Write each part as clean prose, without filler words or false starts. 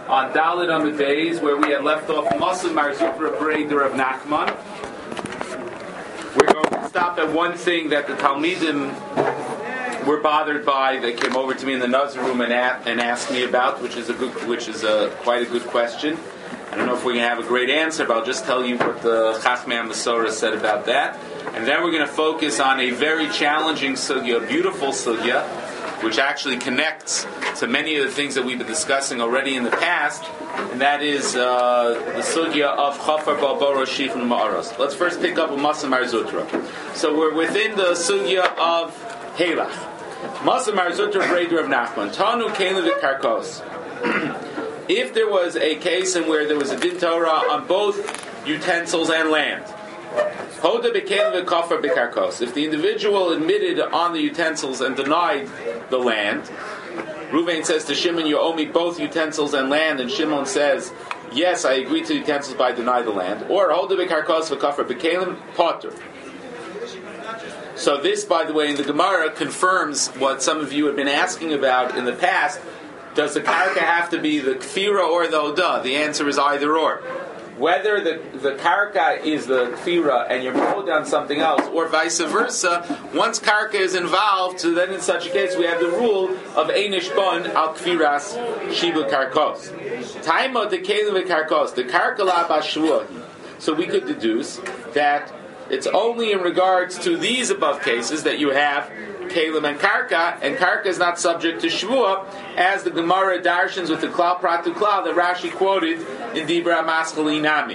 on Dalit Amud Beis, where we had left off Masim Mar Zutra Breder of Nachman. We're going to stop at one thing that the Talmidim were bothered by. They came over to me in the Nazir room and asked me about, which is quite a good question. I don't know if we're going to have a great answer, but I'll just tell you what the Chachmei Masorah said about that. And then we're going to focus on a very challenging sugya, a beautiful sugya, which actually connects to many of the things that we've been discussing already in the past, and that is the sugya of Chafar Balboro Shich and Ma'aros. Let's first pick up with Masim Mar Zutra. So we're within the sugya of Halach. Masim Mar Zutra Breder of Nachman. Tanu Kelim V'Karkos. If there was a case in where there was a din Torah on both utensils and land, Hoda B'Kelim V'Kafar B'Karkos. If the individual admitted on the utensils and denied the land, Ruvain says to Shimon, you owe me both utensils and land, and Shimon says, yes, I agree to the utensils, but I deny the land. Or Hoda B'Karkos V'Kafar B'Kelim Potter. So this, by the way, in the Gemara confirms what some of you have been asking about in the past. Does the karka have to be the kfira or the odah? The answer is either or. Whether the karka is the kfira and you're pulled on something else, or vice versa, once karka is involved, so then in such a case we have the rule of einish bon al kfiras shibu karkos. Taimo the kelim karkos, the karka la bashvuah. So we could deduce that it's only in regards to these above cases that you have Kalim and Karka is not subject to Shvuah, as the Gemara darshans with the Klal Pratu Klal that Rashi quoted in Dibra Maschali Nami.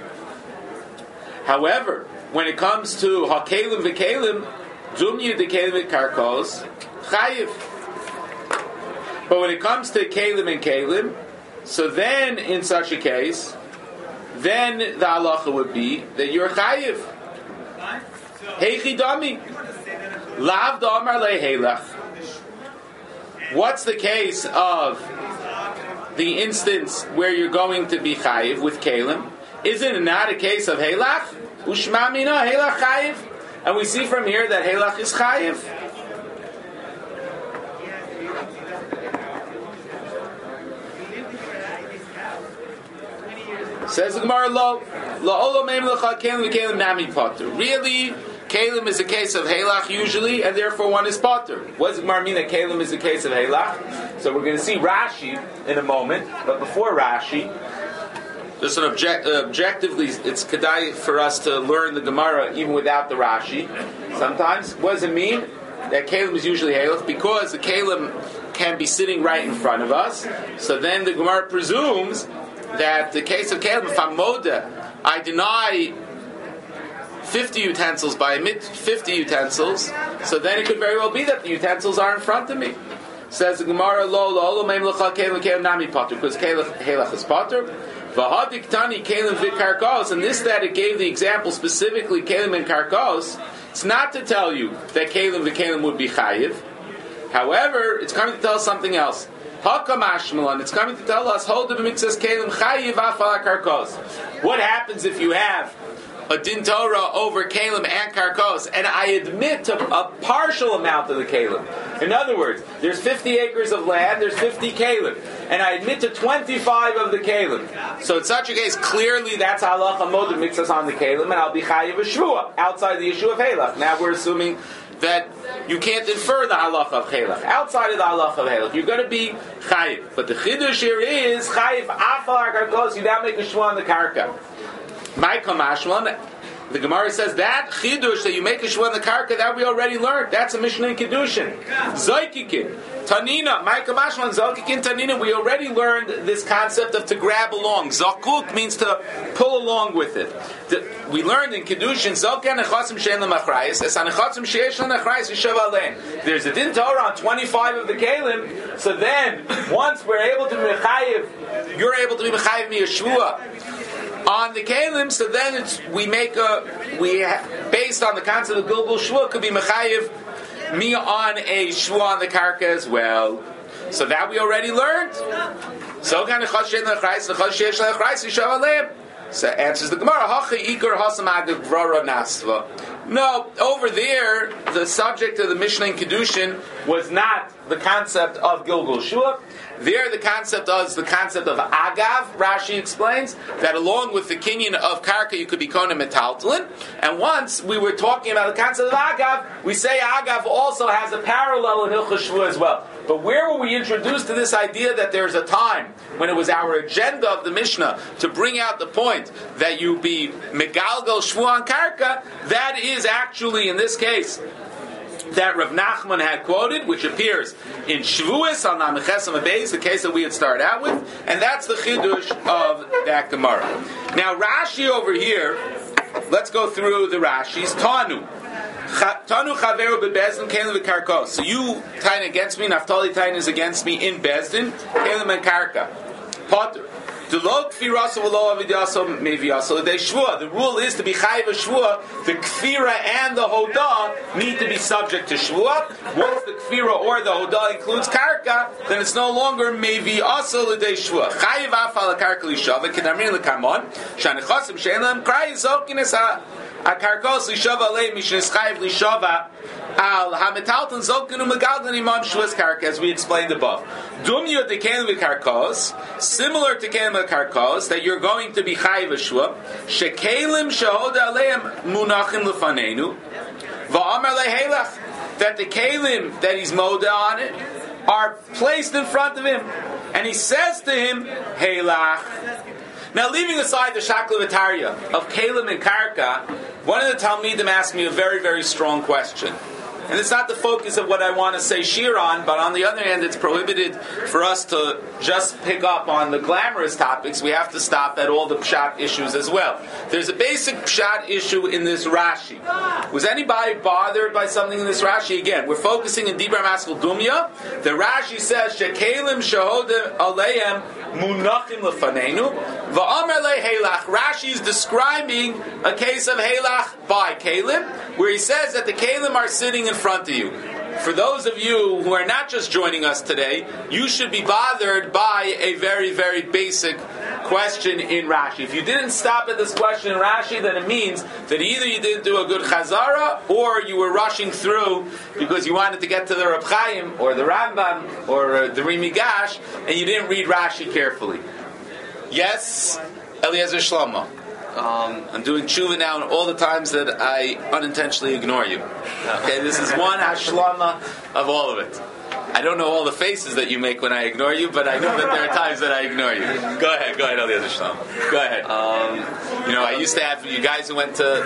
However, when it comes to HaKalim V'Kalim, Dumyu the Kalim Karkos, Chayiv. But when it comes to Kalim and Kalim, so then in such a case, then the halacha would be that you're Chayiv. Heichi Dami. Lav Damar Lehelach. What's the case of the instance where you're going to be chayiv with kalim? Isn't it not a case of Helach? Ushma mina Helach chayiv. And we see from here that Helach is chayiv. Says the Gemara, Lo olo meim lecha kalim v'kalim nami potter. Really? Kalim is a case of Halach usually, and therefore one is Potter. What does Gemara mean that Kalim is a case of Halach? So we're going to see Rashi in a moment, but before Rashi, just objectively, it's kedai for us to learn the Gemara even without the Rashi. Sometimes, what does it mean that Kalim is usually Halach? Because the Kalim can be sitting right in front of us, so then the Gemara presumes that the case of Kalim, if I'm Moda, I deny 50 utensils by 50 utensils, so then it could very well be that the utensils are in front of me. Says the Gemara, lo meim lecha kelim nami potter, because helach is potter. V'hadik tani kelim v'karkos, and this that it gave the example specifically kelim and karkos. It's not to tell you that kelim v'kelim would be chayiv. However, it's coming to tell us something else. Hakamashmalan, it's coming to tell us hold the b'mitzvahs kelim chayiv afal karkos. What happens if you have a din Torah over kalim and karkos, and I admit to a partial amount of the kalim? In other words, there's 50 acres of land, there's 50 kalim, and I admit to 25 of the kalim. So in such a case, clearly that's halacha moed mixes on the kalim, and I'll be chayiv a shvuah outside the issue of halach. Now we're assuming that you can't infer the halacha of halach outside of the halacha of halach. You're going to be chayiv, but the chidush here is chayiv afal karkos. You now make a shvuah on the karka. Michael Mashman, the Gemara says that chidush that you make a shvuah on the karka, that we already learned. That's a Mishnah in Kedushin. Zoikikin, Tanina, Michael Mashman, Zoikikin, Tanina. We already learned this concept of to grab along. Zakuk means to pull along with it. We learned in Kedushin, Zokan nechasim shein lemachrayis, es hanechasim sheyesh lemachrayis yishav alein. There's a din Torah on 25 of the kalim. So then, once we're able to be mechayiv, you're able to be mechayiv me a shvuah on the kalim, so then based on the concept of Gilgul Shvuah, could be mechayiv me on a shvuah on the karka as well. So that we already learned. So kind of chashen lechrais, lechashesh lechrais yishav aleim. So answers the Gemara, hachi ikar hasam agav vrara nasva. No, over there, the subject of the Mishnah in Kedushin was not the concept of Gilgul Shua. There, the concept is the concept of Agav. Rashi explains that along with the kinyan of Karka, you could be Kona Metaltalin. And once we were talking about the concept of Agav, we say Agav also has a parallel in Hilchos Shua as well. But where were we introduced to this idea that there's a time when it was our agenda of the Mishnah to bring out the point that you be Megalgal Shua on Karka? That is actually, in this case, that Rav Nachman had quoted, which appears in Shavuos on Namichesam Abayz, the case that we had started out with, and that's the chidush of that Gemara. Now Rashi over here, let's go through the Rashis. Tanu Chaveru beBezdin Kelim v'Karkos. So you tain against me, Naftali tain is against me in Bezdin, Kelim and Karka. Potter. The rule is to be chayiv a shvua. The kfira and the hodah need to be subject to shvua. Once the kfira or the hodah includes karka, then it's no longer mevi also l'dei shvua. Chayiv afal karka lishava kedamrin lekamon shanichosim she'elam krai zokines a karkos lishava alei mishnis chayiv lishava al hametalton zokinu megaldan imam shvuas karka, as we explained above. Dumya de kelim v'karkos, similar to kelim v'karkos, that you're going to be chayiv shvua. Shekelim shehoda aleim munachim lefanenu va'amar lehelach, that the kelim that he's moda on it are placed in front of him, and he says to him helach. Now, leaving aside the shaklavataria of kelim and karka, one of the Talmidim asked me a very, very strong question. And it's not the focus of what I want to say shir on, but on the other hand, it's prohibited for us to just pick up on the glamorous topics. We have to stop at all the pshat issues as well. There's a basic pshat issue in this Rashi. Was anybody bothered by something in this Rashi? Again, we're focusing in Dibra Maskal Dumya. The Rashi says, Shekelim shahodim aleim munachim lefanenu va'amar lehelach. Rashi is describing a case of helach by kelim, where he says that the kelim are sitting in front of you. For those of you who are not just joining us today, you should be bothered by a very, very basic question in Rashi. If you didn't stop at this question in Rashi, then it means that either you didn't do a good chazara, or you were rushing through because you wanted to get to the Reb Chaim, or the Rambam, or the Ri Migash, and you didn't read Rashi carefully. Yes, Eliezer Shlomo. I'm doing tshuva now and all the times that I unintentionally ignore you. Okay, this is one hashlama of all of it. I don't know all the faces that you make when I ignore you, but I know that there are times that I ignore you. Go ahead, Eliezer Shlomo. Go ahead. I used to have the guys who went to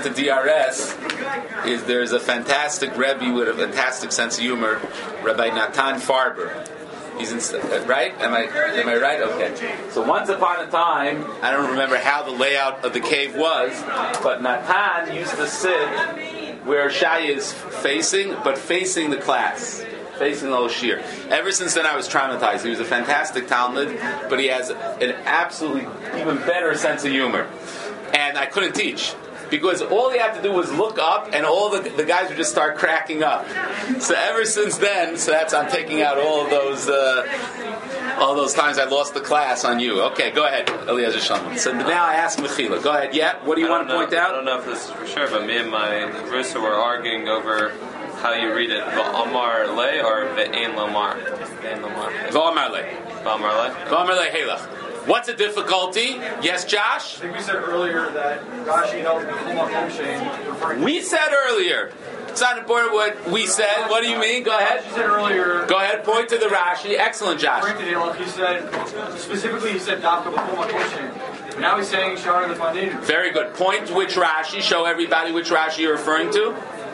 DRS. There's a fantastic Rebbe with a fantastic sense of humor, Rabbi Natan Farber. He's right? Am I right? Okay. So once upon a time, I don't remember how the layout of the cave was, but Natan used to sit where Shai is facing the class, facing the whole shir. Ever since then, I was traumatized. He was a fantastic Talmud, but he has an absolutely even better sense of humor, and I couldn't teach. Because all he had to do was look up, and all the guys would just start cracking up. So ever since then, I'm taking out all those times I lost the class on you. Okay, go ahead, Eliezer Shlomo. So now I ask Mechila. Go ahead. Yeah, what do you want to point out? I don't know if this is for sure, but me and my Rissa were arguing over how you read it, V'amar le or Ve'en lomar. V'amar le. V'amar le. V'amar le helach. What's the difficulty? Yes, Josh? I think we said earlier that Rashi held the Chumah Moshe. We said earlier. It's not important what we said. What do you mean? Go ahead. Rashi said earlier. Go ahead. Point to the Rashi. Excellent, Josh. He said Dafka B'Chumah Moshe. Now he's saying Shara the Fandinu. Very good. Point to which Rashi. Show everybody which Rashi you're referring to.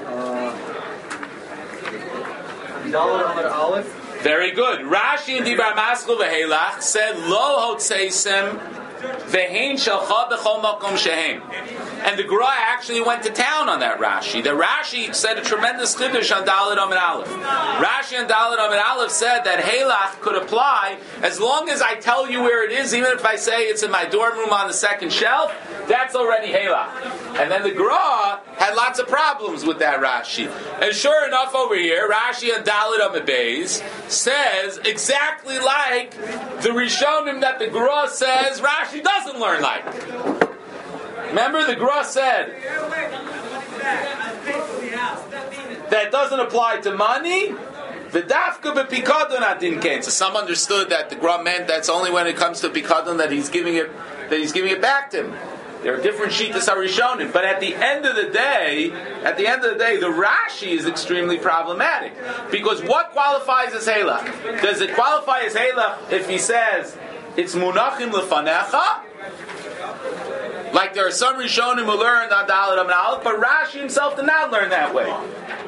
Dalet Amar Aleph. Very good. Rashi in Dibra Maskul v'Helach said Lo Hotseisem Ve'Hein Shalcha B'Chol Makom Shehem. And the Gra actually went to town on that Rashi. The Rashi said a tremendous chiddush on Dalet Amid Aleph. Rashi on Dalet Amid Aleph said that Helach could apply as long as I tell you where it is, even if I say it's in my dorm room on the second shelf, that's already Helach. And then the Gra had lots of problems with that Rashi. And sure enough over here, Rashi on Dalet Amid Beis says exactly like the Rishonim that the Gra says Rashi doesn't learn like. Remember, the Gra said that doesn't apply to money. V'dafka b'pikadon adin kain. So some understood that the Gra meant that's only when it comes to pikadon that he's giving it back to him. There are different shittas harishonim, but at the end of the day, the Rashi is extremely problematic because what qualifies as halach? Does it qualify as halach if he says it's munachim lefanecha? Like there are some rishonim who learned on Dalet Amud Aleph, but Rashi himself did not learn that way.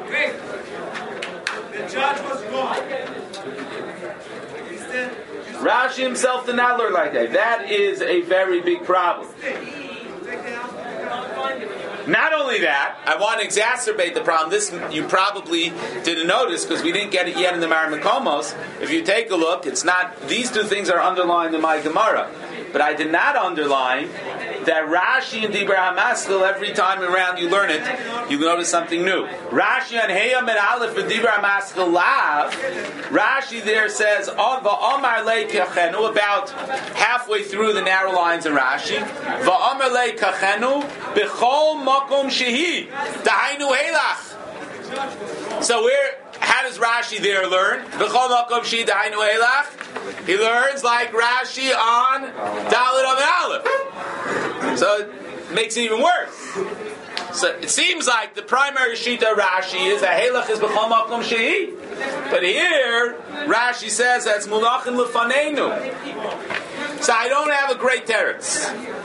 The judge was wrong. Rashi himself did not learn like that. That is a very big problem. Not only that, I want to exacerbate the problem. This you probably didn't notice because we didn't get it yet in the Mar Mekomos. If you take a look, it's not. These two things are underlined in my Gemara, but I did not underline that Rashi and Dibra HaMaskil, every time around you learn it, you notice something new. Rashi on Heyam and Aleph and Dibra HaMaskil Lav, Rashi there says, Va'amar lei kachenu, about halfway through the narrow lines in Rashi, Va'amar lei kachenu, B'chol makom shehi, Dahainu Heilach. So how does Rashi there learn? B'chol makom shehi, Dahainu Heilach. He learns like Rashi on Dalet Amud Aleph. So it makes it even worse. So it seems like the primary shita Rashi is that Halach is b'chol makom shehi. But here, Rashi says that's mulachin lefaneinu. So I don't have a great teretz.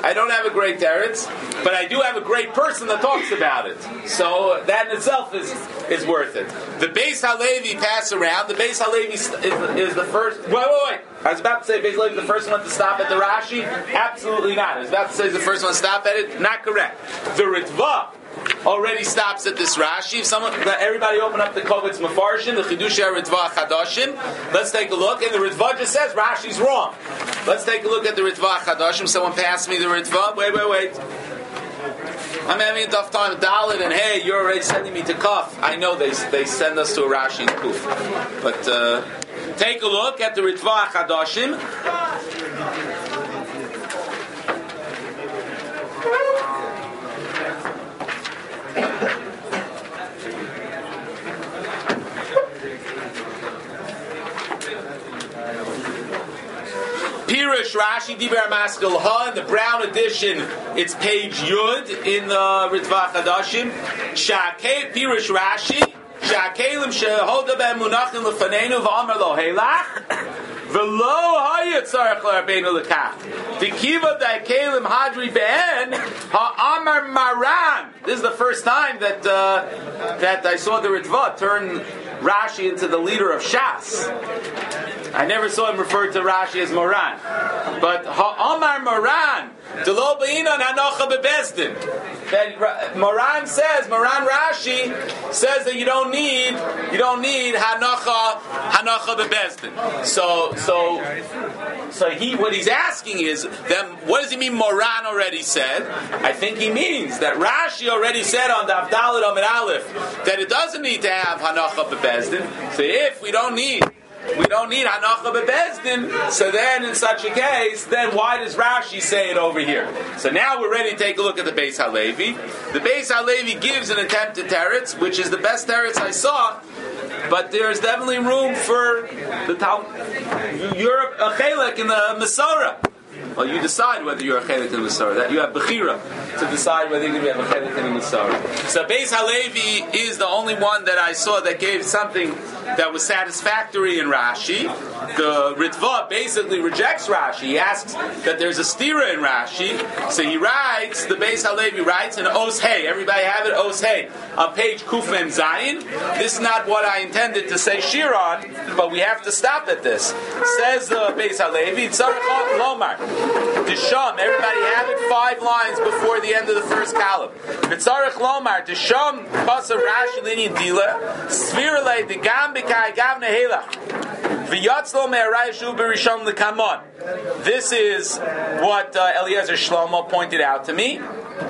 But I do have a great person that talks about it. So that in itself is worth it. The Beis Halevi pass around. The Beis Halevi is the first. Wait. I was about to say Beis Halevi is the first one to stop at the Rashi. Absolutely not. I was about to say the first one to stop at it. Not correct. The Ritva already stops at this Rashi. If everybody open up the Kovetz Mefarshim, the Chidushei Ritva Chadashim. Let's take a look. And the Ritva just says Rashi's wrong. Let's take a look at the Ritva Chadashim. Someone passed me the Ritva. Wait. I'm having a tough time with Dalit, and hey, you're already sending me to Kaf. I know they send us to a Rashi and Kuf. But take a look at the Ritva Chadashim. Pirush Rashi Diber Maskil Ha in the brown edition. It's page Yud in the Ritva Chadashim. Pirush Rashi Shakelim Shehoda Ben Munachim Lefanenu V'Amar Lo Heilach V'Lo Hayat Tzarech LaRabbeinu Lekach V'Kiva Dakelim Hadri Ben Ha'Amar Maran. This is the first time that I saw the Ritva turn Rashi into the leader of Shas. I never saw him referred to Rashi as Moran. But Ha'amar Moran, Delo B'inan Hanocha Bebezdin. Moran Rashi says that you don't need Hanocha Bebezdin. So what he's asking is, then what does he mean Moran already said? I think he means that Rashi already said on the Dalet Amud Aleph that it doesn't need to have Hanocha Bebezdin. So if we don't need Hanocha Bebezdin, so then in such a case, then why does Rashi say it over here? So now we're ready to take a look at the Beis Halevi. The Beis Halevi gives an attempt at teretz, which is the best teretz I saw, but there's definitely room for the Europe a chelek in the Masorah. Well, you decide whether you're a chelik in the Masorah. That you have bechira to decide whether you're going to have a chelik in the Masorah. So Beis Halevi is the only one that I saw that gave something that was satisfactory in Rashi. The Ritva basically rejects Rashi. He asks that there's a stira in Rashi. So he writes, the Beis Halevi writes in Os Hey. Everybody have it? Os Hey. On page Kuf Mem Zayin. This is not what I intended to say shir on, but we have to stop at this. Says the Beis Halevi, Tzarech Lomar. Desham, everybody have it 5 lines before the end of the first column. Tzarech Lomar, Desham, Kasa Rashi Lini Dila, Svirle, Degam Bekai Gavne Helach. This is what Eliezer Shlomo pointed out to me.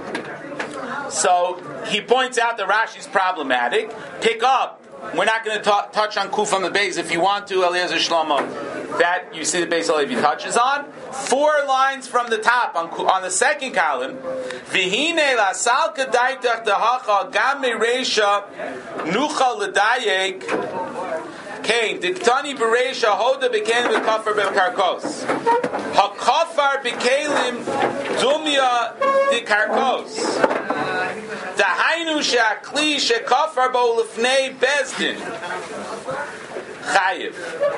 So he points out that Rashi's problematic. Pick up. We're not going to touch on Kuf on the base. If you want to, Eliezer Shlomo, that you see the Beis Halevi touches on. 4 lines from the top on the second column. V'hine la salka daitach dehacha gam mereisha nucha l'dayek came. Diktani bereisha hoda bekelim v'kafar b'karkos. Hakafar bekelim dumya dikarkos. Dahainu she'akli she'kafar bo lefnei bezdin. Chayiv.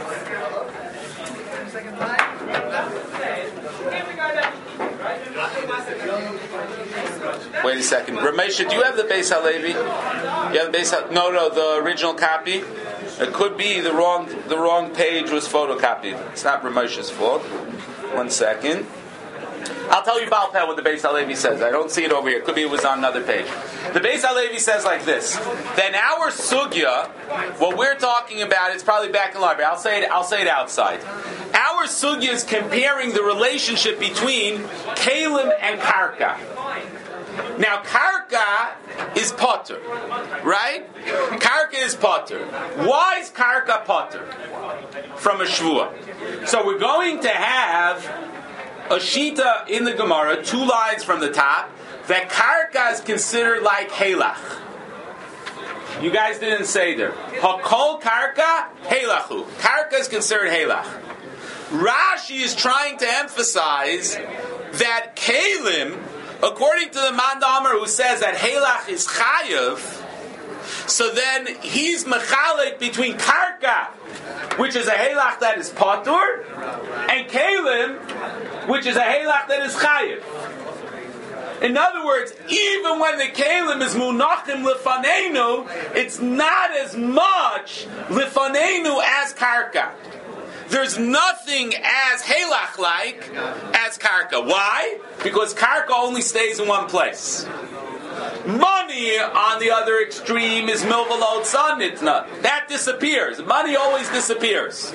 Wait a second. Ramesha, do you have the Beis Halevi? You have the Beis Halevi? No, the original copy. It could be the wrong page was photocopied. It's not Ramesha's fault. 1 second. I'll tell you about that what the Beis Halevi says. I don't see it over here. Could be it was on another page. The Beis Halevi says like this. Then our sugya, what we're talking about, it's probably back in the library. I'll say it outside. Our sugya is comparing the relationship between kalim and karka. Now, karka is potter, right? Karka is potter. Why is karka potter? From a shvua. So we're going to have a shita in the Gemara, 2 lines from the top, that karka is considered like halach. You guys didn't say there. Hakol karka, halachu. Karka is considered halach. Rashi is trying to emphasize that kalim, according to the Mandamar who says that halach is chayav, so then he's mechalek between karka, which is a halach that is patur, and kalim, which is a halach that is chayiv. In other words, even when the kalim is munachim lefanenu, it's not as much lefanenu as karka. There's nothing as halach like as karka. Why? Because karka only stays in one place. Money, on the other extreme, is milvalot sanitna. That disappears. Money always disappears.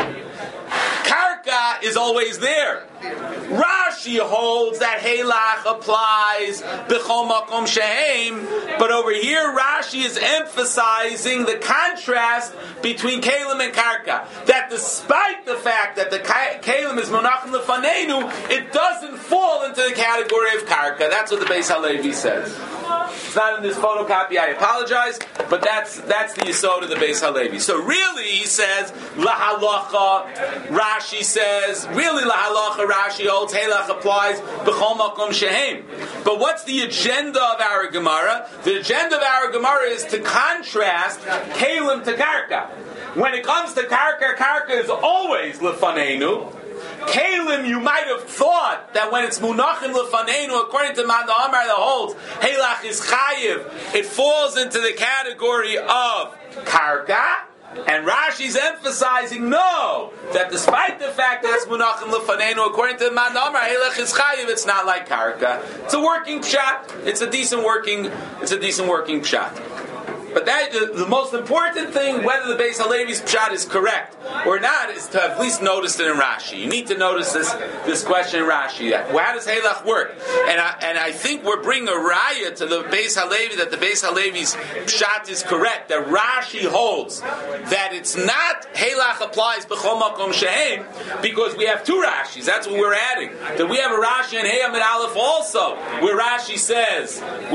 Karka is always there. Rashi holds that halach applies b'chol makom shehem, but over here Rashi is emphasizing the contrast between kalim and karka. That despite the fact that the kalim is monachim lefanenu, it doesn't fall into the category of karka. That's what the Beis Halevi says. It's not in this photocopy, I apologize, but that's the yesod of the Beis Halevi. So really, he says, lahalacha, Rashi says, really lahalacha, Rashi holds, halach applies, b'chol makom shehem. But what's the agenda of our Gemara? The agenda of our Gemara is to contrast kalim to karka. When it comes to karka, karka is always lefanenu. Kalim, you might have thought that when it's munachim lefanenu, according to Manda Amar that holds, halach is chayiv, it falls into the category of karka, and Rashi's emphasizing, no, that despite the fact that it's munachim lefanenu, according to Manda Amar, halach is chayiv, it's not like karka. It's a working pshat. It's a decent working pshat. But that the most important thing, whether the Beis Halevi's pshat is correct or not, is to have at least noticed it in Rashi. You need to notice this question in Rashi. How does halach work? And I think we're bringing a raya to the Beis Halevi that the Beis Halevi's pshat is correct. That Rashi holds that it's not halach applies b'chol makom shehem, because we have 2 Rashis. That's what we're adding. That we have a Rashi in Hey Amid Aleph also, where Rashi says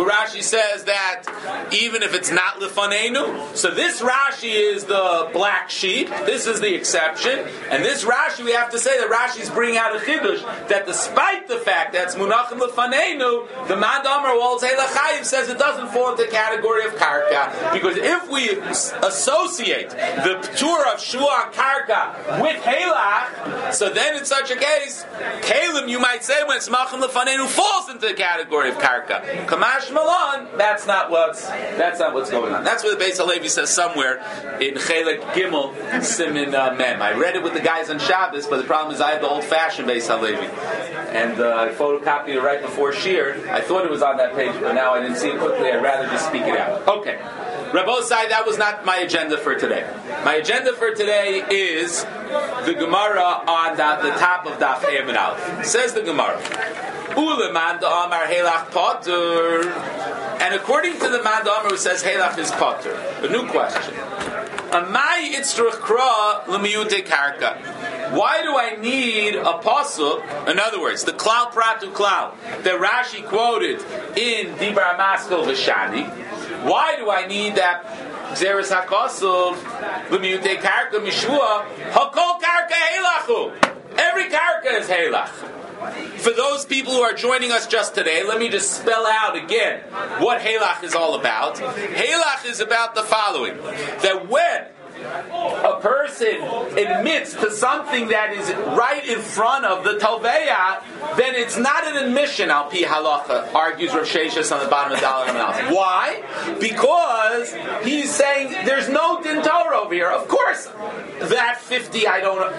that even if it's not lefanenu. So this Rashi is the black sheep. This is the exception. And this Rashi, we have to say that Rashi is bringing out a chidush that despite the fact that it's munachim lefanenu, the Mandamar holds halach chayiv says it doesn't fall into the category of karka, because if we associate the ptur of shua and karka with halach, so then in such a case, kalim, you might say, when it's munachim lefanenu, falls into the category of karka. Kamash Malan, that's not what's going on. That's what the Beis Halevi says somewhere in Chelek Gimel Simin Mem. I read it with the guys on Shabbos, but the problem is I have the old-fashioned Beis Halevi, and I photocopied it right before Shir. I thought it was on that page, but now I didn't see it quickly. I'd rather just speak it out. Okay, Rabbosai, that was not my agenda for today. My agenda for today is the Gemara on the top of Daf Amid Aleph. Says the Gemara, Uleman Amar Halach Potter. And according to the Mandamar who says halach is potter, a new question. Amai itzruch kra l'miyute karka. Why do I need a pasuk? In other words, the klal pratu klal that Rashi quoted in Dibra Maskil V'Shani. Why do I need that Zeres HaKosov L'miutei Karka Mishvua Hakol Karka Heilachu? Every Karka is Heilach. For those people who are joining us just today, let me just spell out again what Heilach is all about. Heilach is about the following: that when a person admits to something that is right in front of the Toveya, then it's not an admission, al pi halacha, argues Rav Sheshes on the bottom of the dollar analysis. Why? Because he's saying there's no din Torah over here. Of course, that 50,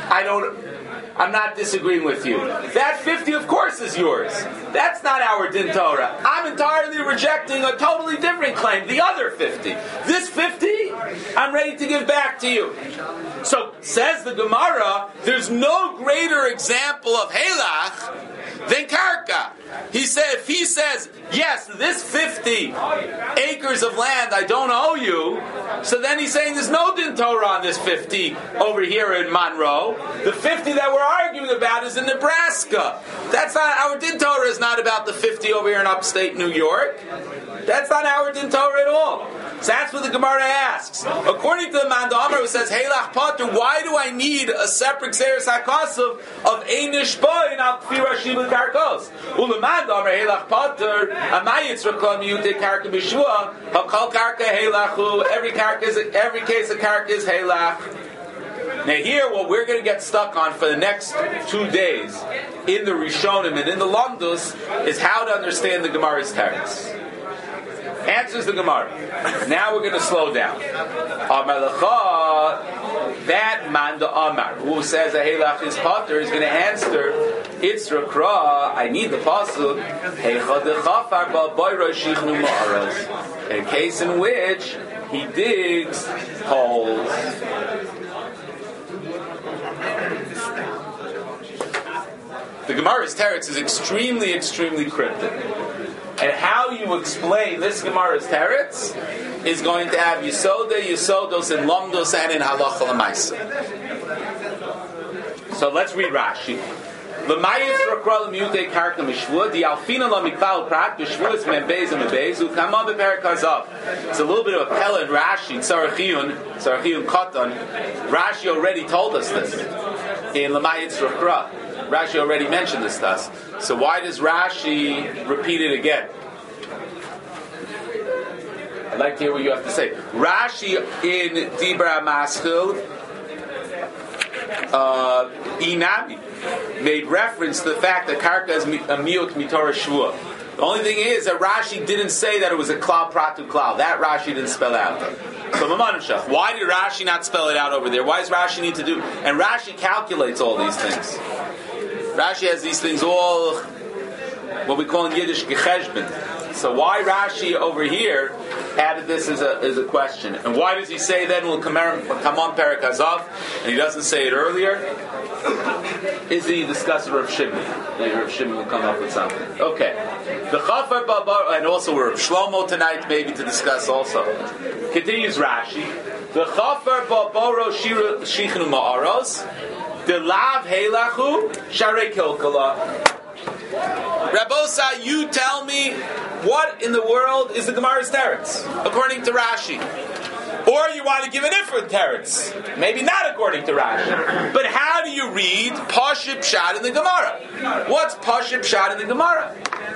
I'm not disagreeing with you. That 50, of course, is yours. That's not our din Torah. I'm entirely rejecting a totally different claim, the other 50. This 50, I'm ready to give back to you. So, says the Gemara, there's no greater example of Heilach than Karka. If he says, yes, this 50 acres of land I don't owe you, so then he's saying there's no din Torah on this 50 over here in Monroe. The 50 that we're arguing about is in Nebraska. That's not, our din Torah is not about the 50 over here in upstate New York. That's not our din Torah at all. So that's what the Gemara asks. According to the Manda Amar, who says, Heilach Pater, why do I need a separate Xeris HaKasav of Einish Boy Al Kfir Hashim Karkos? Ulamanda Amar Heilach Pater, Amayitz Rakon Miyute Karka B'Shua, Hakal Karka Heilachu, every case of Karka is Heilach. Now here, what we're going to get stuck on for the next 2 days in the Rishonim and in the Lamdus is how to understand the Gemara's text. Answers the Gemara. Now we're going to slow down. Amar Lecha, that Manda Amar, who says a Heilach is Pater, is going to answer, it's Rakra, I need the pasuk, a case in which he digs holes. The Gemara's teretz is extremely, extremely cryptic. And how you explain this Gemara's teretz is going to have Yisodos, and Lomdos, and in Halacha L'maisa. So let's read Rashi. L'mayis rakra l'miutei karka mishvua, di alfina l'miklal prat, b'shvuas membez and membez, u'kamam b'perik hazav. It's a little bit of a pella in Rashi, Tzarachiyun Katan. Rashi already told us this in L'mayis rakra. Rashi already mentioned this to us. So why does Rashi repeat it again? I'd like to hear what you have to say. Rashi in Dibra Maskil Inami made reference to the fact that Karka is a miut mitorah shvua. The only thing is that Rashi didn't say that it was a klal pratu klal. That Rashi didn't spell out. So why did Rashi not spell it out over there? Why does Rashi need to do? And Rashi calculates all these things. Rashi has these things all, what we call in Yiddish, gecheshbon. So why Rashi over here added this as a question? And why does he say then we'll come on Perek Hazav, and he doesn't say it earlier? Is he discussing Rav Shimon? Maybe Rav Shimon will come up with something. Okay. The Chafar Babar, and also we're Rav Shlomo tonight, maybe to discuss also. Continues Rashi. The Chafar Babaro Shichnu Ma'aros. The lav heilachu sharei kilkala. Rabosa, you tell me what in the world is the Gemara's teretz according to Rashi, or you want to give a different teretz, maybe not according to Rashi. But how do you read Pashut Pshat in the Gemara? What's Pashut Pshat in the Gemara?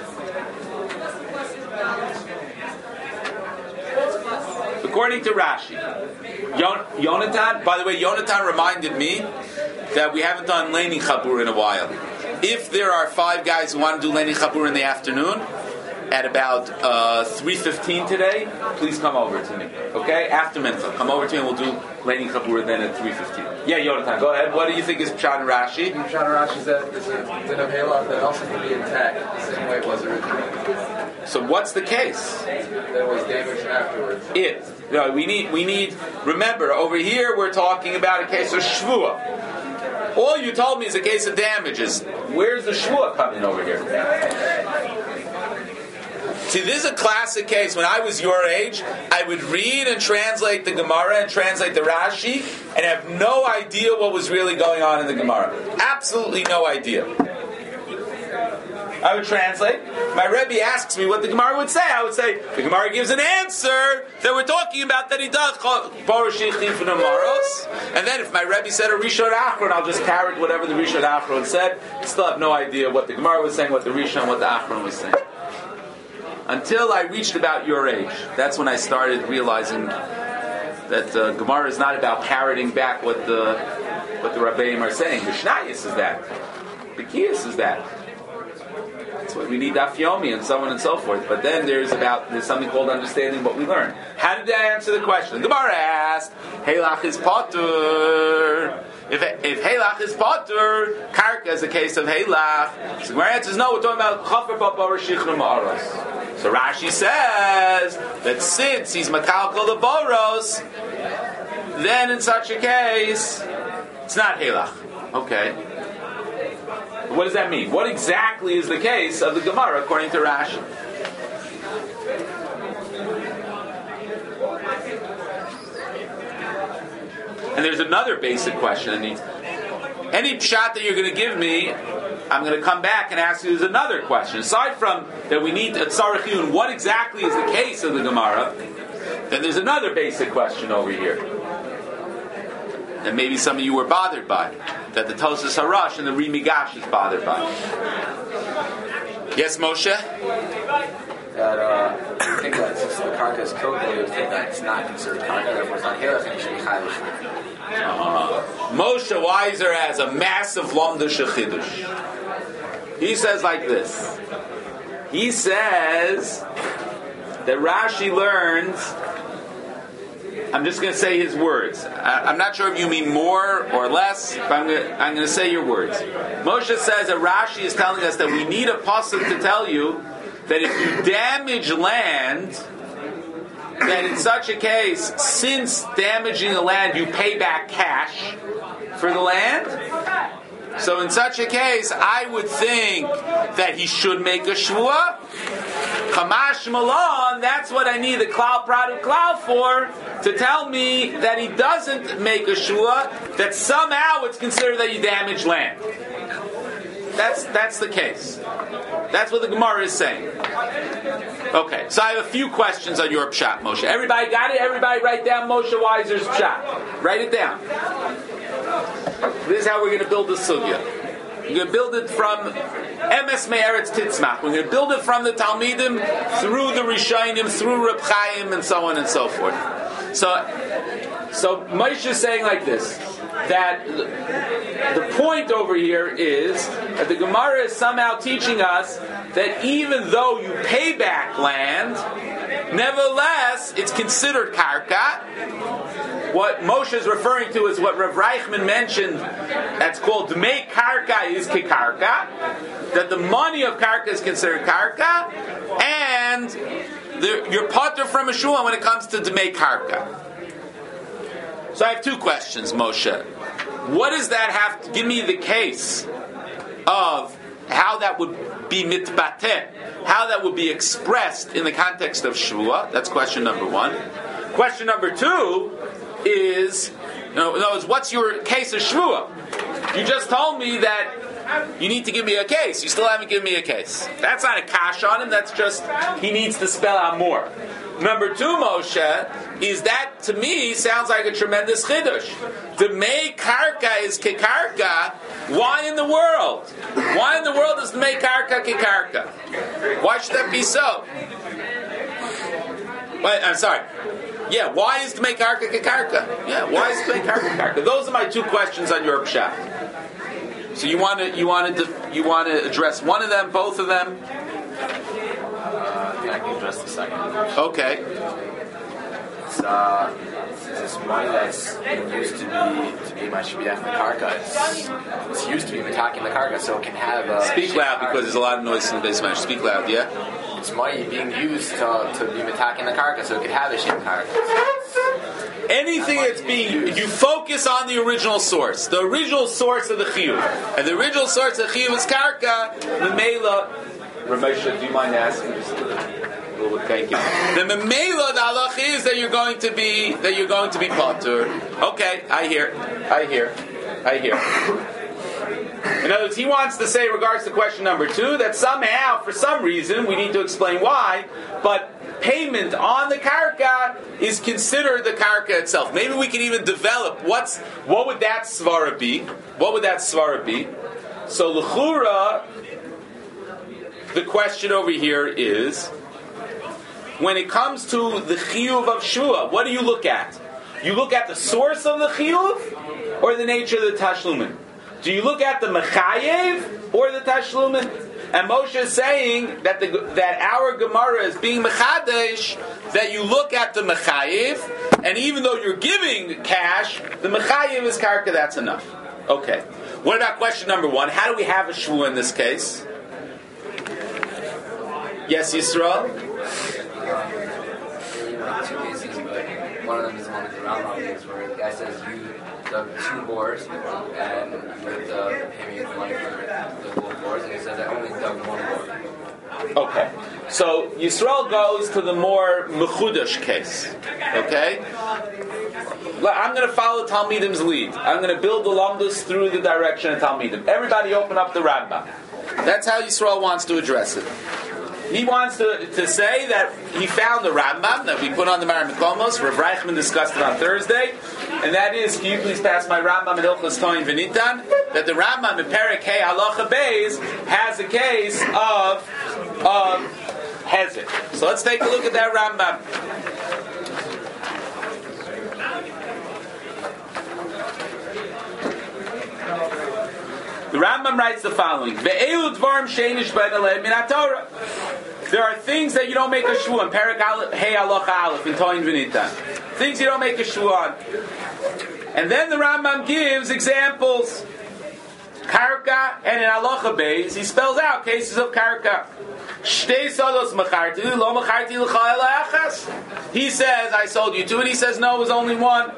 According to Rashi, Yonatan. By the way, Yonatan reminded me that we haven't done Leini Chabur in a while. If there are 5 guys who want to do Leini Chabur in the afternoon, at about 3:15 today, please come over to me. Okay? After Mincha. Come over to me and we'll do Leini Chabur then at 3:15. Yeah, Yonatan, go ahead. What do you think is Pshat and Rashi? Pshat and Rashi is that there's a din of Heilach that also can be intact the same way it was originally. So what's the case? That was damaged afterwards. No, we need. Remember, over here we're talking about a case of shvua. All you told me is a case of damages. Where's the shvua coming over here? See, this is a classic case. When I was your age, I would read and translate the Gemara and translate the Rashi and have no idea what was really going on in the Gemara. Absolutely no idea. I would translate. My Rebbe asks me what the Gemara would say. I would say, the Gemara gives an answer that we're talking about that he does. And then if my Rebbe said a Rishon Achron, I'll just parrot whatever the Rishon Achron said. Still have no idea what the Gemara was saying, what the Rishon, what the Achron was saying. Until I reached about your age. That's when I started realizing that Gemara is not about parroting back what the Rabbeim are saying. Mishnayos is that. Bekiyas is that. That's what we need Daf Yomi and so on and so forth. But then there's something called understanding what we learn. How did I answer the question? The Gemara asked, Heilach is Potter. If Heilach is Potter, Karka is a case of Heilach. So the Gemara answers, no, we're talking about Chafer Papa Shichra Ma'aros. So Rashi says that since he's Makalkal the Boros, then in such a case, it's not Heilach. Okay. What does that mean? What exactly is the case of the Gemara according to Rashi? And there's another basic question. Any pshat that you're going to give me, I'm going to come back and ask you there's another question. Aside from that we need a tzarech iyun, what exactly is the case of the Gemara, then there's another basic question over here that maybe some of you were bothered by, that the Tosas Harash and the Rimigash is bothered by. Yes, Moshe? That I think that since the karka is killed, you would think that it's not considered karka, therefore it's not Heilach, and you should be chayav. Moshe Weiser has a massive Lomda Shechidush. He says like this. He says that Rashi learns, I'm just going to say his words. I'm not sure if you mean more or less, but I'm going to say your words. Moshe says that Rashi is telling us that we need a pasuk to tell you that if you damage land, that in such a case, since damaging the land, you pay back cash for the land. So in such a case, I would think that he should make a shvuah. Kamash Malon, that's what I need the klal pradu klal for, to tell me that he doesn't make a shvuah, that somehow it's considered that you damage land. That's the case. That's what the Gemara is saying. Okay, so I have a few questions on your pshat, Moshe. Everybody got it? Everybody write down Moshe Weiser's pshat. Write it down. This is how we're going to build the sugya. We're going to build it from Emes Me'eretz Titzmach. We're going to build it from the Talmidim through the Rishonim, through Reb Chaim, and so on and so forth. So Moshe is saying like this, that the point over here is that the Gemara is somehow teaching us that even though you pay back land, nevertheless, it's considered karka. What Moshe is referring to is what Rav Reichman mentioned, that's called Dmei Karka is Kekarka, that the money of karka is considered karka, and you're potter from a shul when it comes to Dmei Karka. So I have two questions, Moshe. What does that have to give me the case of how that would be mitbateh, how that would be expressed in the context of shvuah? That's question number one. Question number two is, what's your case of shvuah? You just told me that you need to give me a case. You still haven't given me a case. That's not a kash on him. That's just he needs to spell out more. Number two, Moshe, is that to me sounds like a tremendous chiddush. Dmei karka is kekarka. Why in the world? Why in the world is dmei karka kekarka? Why should that be so? Wait, I'm sorry. Yeah, why is dmei karka kekarka? Yeah, why is dmei karka kekarka? Those are my two questions on your pshat. So you want to address one of them, both of them? I can address the second. Okay. This money that's used to be my shviach in the karka. It's used to be mitaking in the karka, so it can have a... Speak loud because there's a lot of noise in the basement. Speak loud, yeah? It's money being used to be mitaking in the karka, so it could have a shem karka. Anything that's being, you focus on the original source. The original source of the chiyuv. And the original source of the chiyuv is karka, memela. Ramesha, do you mind asking just a little bit? Thank you. The memela, the halach is that you're going to be patur. Okay, I hear. In other words, he wants to say, regards to question number 2, that somehow, for some reason, we need to explain why, but payment on the karka is considered the karka itself. Maybe we can even develop what would that svara be? What would that svara be? So l'chura, the question over here is, when it comes to the chiyuv of shua, what do you look at? You look at the source of the chiyuv or the nature of the tashlumin? Do you look at the mechayev or the tashlumin? And Moshe is saying that our Gemara is being mechadesh, that you look at the mechayev, and even though you're giving cash, the mechayev is karka, that's enough. Okay. What about question number 1? How do we have a shvua in this case? Yes, Yisrael? Two cases, but one of them is the one with the Rambam case where the guy says you dug 2 bores and you have to pay me money for the full bores, and he says I only dug 1 bore. Okay. So Yisrael goes to the more mechudash case. Okay? I'm going to follow Talmidim's lead. I'm going to build the lamdas through the direction of Talmidim. Everybody open up the Rambam. That's how Yisrael wants to address it. He wants to say that he found the Rambam that we put on the Maramikomos. Rav Reichman discussed it on Thursday. And that is, can you please pass my Rambam in Hilchos Toin V'Nitan? That the Rambam in Perek Hey Halacha Beis has a case of Hezek. So let's take a look at that Rambam. The Rambam writes the following: Ve'elu dvarim sheinish ben alei min haTorah. There are things that you don't make a shvua on. Perek Hey Halacha Aleph in Toin V'Nitan. Things you don't make a shvua on. And then the Rambam gives examples. Karka, and in Halacha Beis, he spells out cases of karka. Shtei sodos macharti, lo macharti l'cha ela achas. He says, I sold you 2, and he says, no, it was only 1.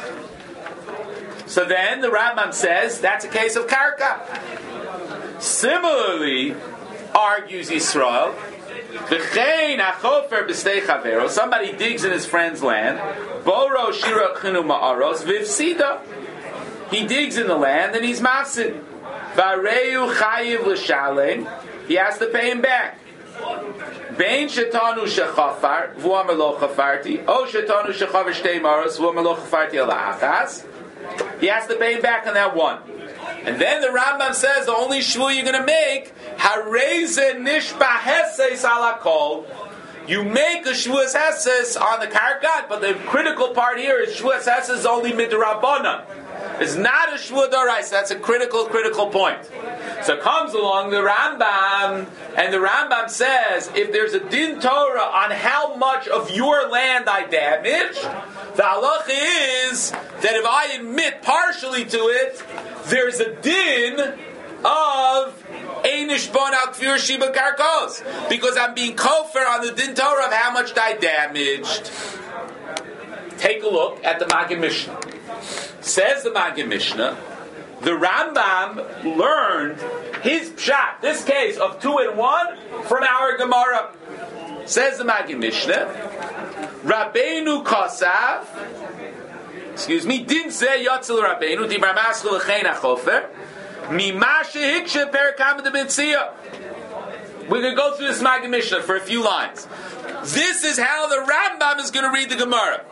So then the Rambam says, that's a case of karka. Similarly, argues Yisrael, v'chein achofer b'stei chavero, somebody digs in his friend's land, boro shira chinu ma'aros v'vsida. He digs in the land and he's mafsid. V'areu chayiv l'shalem, he has to pay him back. Bein shetanu shechafar, v'uamar lo chafarti, o shetanu shechavar shtei maros, v'uamar lo chafarti ala achas, he has to pay him back on that 1. And then the Rambam says the only shvu you're going to make, hareze nishba heses ala kol. You make a shvuas heses on the karkat, but the critical part here is shvuas heses is only midrabanan. It's not a shvua d'oraisa. That's a critical point. So comes along the Rambam, and the Rambam says, if there's a din Torah on how much of your land I damage, the halacha is that if I admit partially to it, there's a din of Einish Bon Al Kfir Shiba Karkos, because I'm being kofar on the din Torah of how much I damaged. Take a look at the Maggid Mishnah. Says the Maggid Mishnah, the Rambam learned his pshat, this case of 2 and 1, from our Gemara. Says the Maggid Mishnah, Rabbeinu Kosav, didn't say Yotzel Rabbeinu, Dibar Maschel L'chein HaChofer, Mimashe Hikshe Perakam de Mitzia. We're going to go through this Maggid Mishnah for a few lines. This is how the Rambam is going to read the Gemara.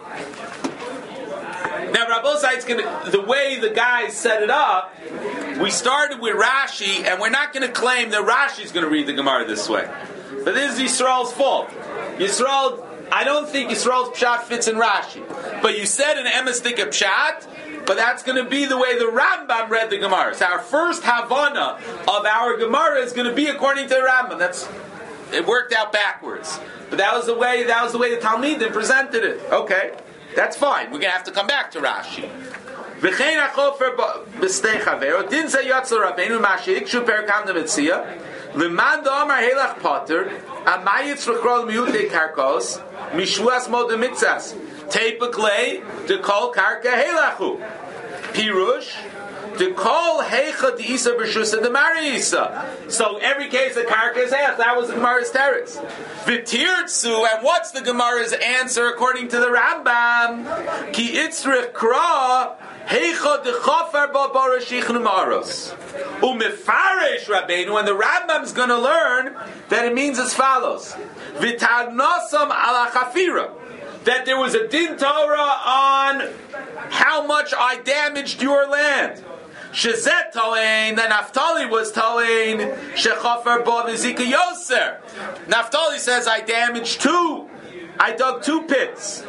Now, Rabbosai's the way the guys set it up, we started with Rashi, and we're not going to claim that Rashi's going to read the Gemara this way. But this is Yisrael's fault. I don't think Yisrael's pshat fits in Rashi. But you said an emistik pshat, but that's going to be the way the Rambam read the Gemara. So our first Havana of our Gemara is going to be according to the Rambam. It worked out backwards. But that was the way the Talmidim presented it. Okay. That's fine. We're going to have to come back to Rashi. V'chein achofer b'stei chavero din ze yotzel rabbeinu mashik shu perakam demetzia l'man da'amar helach potter amayitz l'chrol miyutei karkos mishvuas mod demitzas Tepaklei to call karka helachu. Pirush to call heicha de isa b'shusa de marisa. So every case of karka is heich. That was the Gemara's teretz. V'tirtzu, and what's the Gemara's answer according to the Rambam? Ki itzrich kra heicha de chafar ba barashichnu maros. Umefarish Rabbeinu, and the Rambam's going to learn that it means as follows: V'tarnosam ala chafira, that there was a din Torah on how much I damaged your land. Shezet Tolein, then Naftali was Tolein, Shechafer Bo Vizika Yoser. Naftali says, I damaged 2. I dug 2 pits.